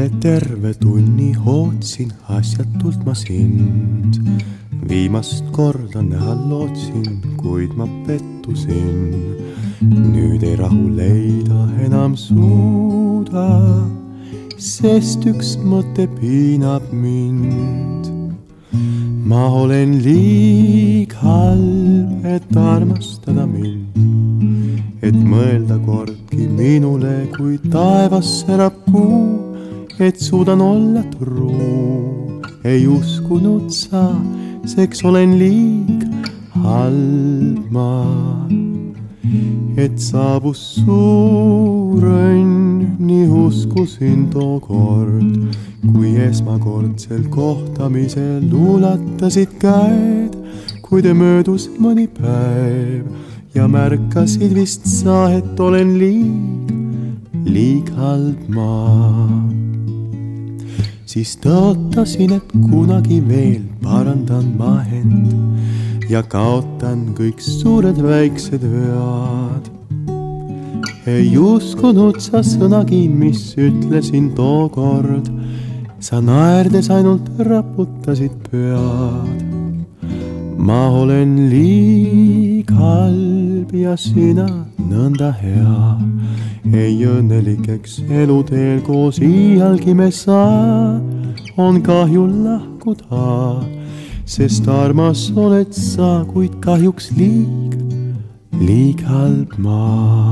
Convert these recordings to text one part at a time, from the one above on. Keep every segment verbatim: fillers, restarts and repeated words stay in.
üle terve tunni hootsin asjatult ma sind. Viimast korda näha lootsin, kuid ma pettusin. Nüüd ei rahu leida enam suuda, sest üks mõte piinab mind. Ma olen liig halb, et armastada mind, et mõelda kordki minule, kui taevas särab kuu, et suudan olla truu. Ei uskunud sa, seks olen liig halb ma, et saabus suur õnn, nii uskusin tookord, kui esmakordsel kohtamisel ulatasid käed, kui te möödus mõni päev ja märkasid vist sa, et olen liig, liig halb ma. Siis tõotasin, et kunagi veel parandan ma end ja kaotan kõik suured väiksed vead. Ei uskunud sa sõnagi, mis ütlesin tookord, sa naerdes ainult raputasid pead. Ma olen liig halb ja sina nõnda hea, ei õnnelikeks eluteel koos iialgi me saa. On kahju lahkuda, sest armas oled sa, kuid kahjuks liig, liig halb ma.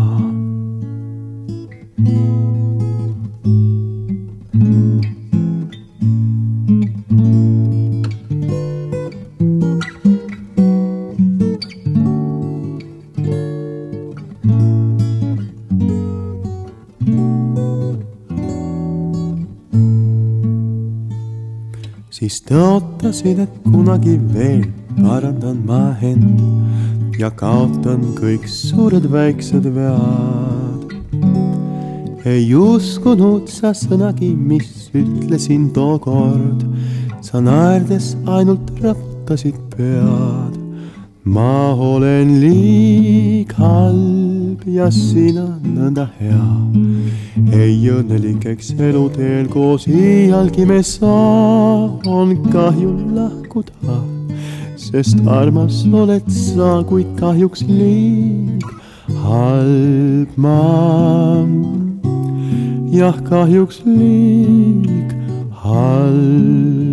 Siis tõotasin, et kunagi veel parandan ma end ja kaotan kõik suured väiksed vead. Ei uskunud sa sõnagi, mis ütlesin tookord, sa naerdes ainult raputasid pead. Ma olen liig halb ja sina nõnda hea, ei õnnelikeks eluteel koos iialgi me saa. On kahju lahkuda, sest armas oled sa, kuid kahjuks liig halb ma. Jah, kahjuks liig halb